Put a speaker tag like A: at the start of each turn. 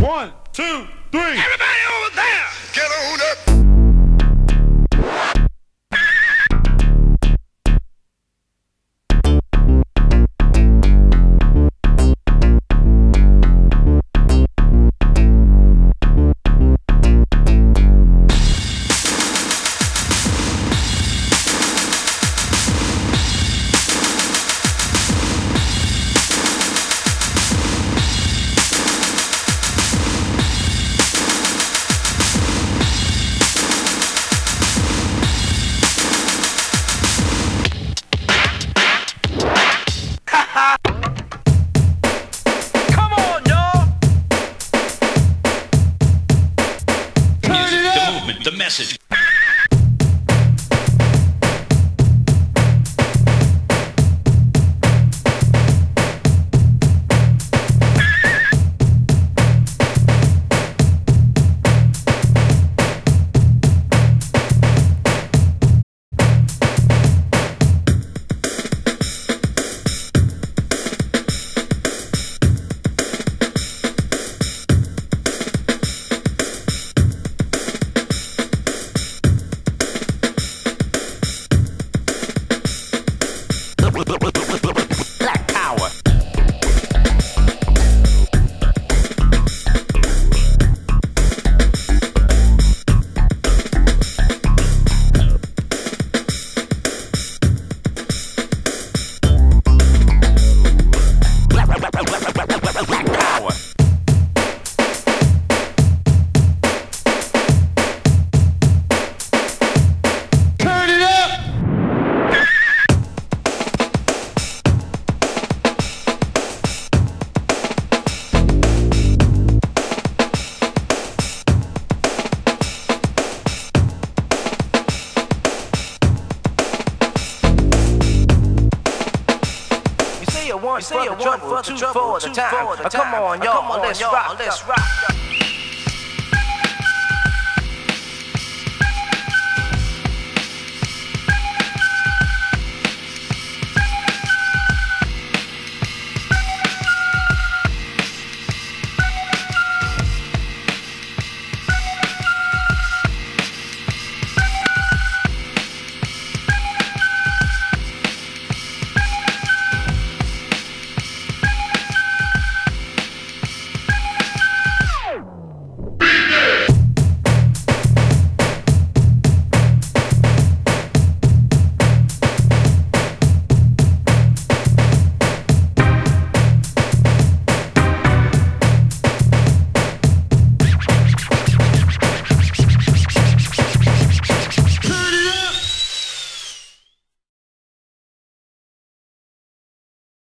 A: 1, 2, 3.
B: Everybody over there, get on up.
C: Come on, y'all.
D: The music, the movement, the message.
C: Black power. Black power.
A: Turn it up.
C: You say you want for the trouble, two for the time. Come on, y'all, let's rock.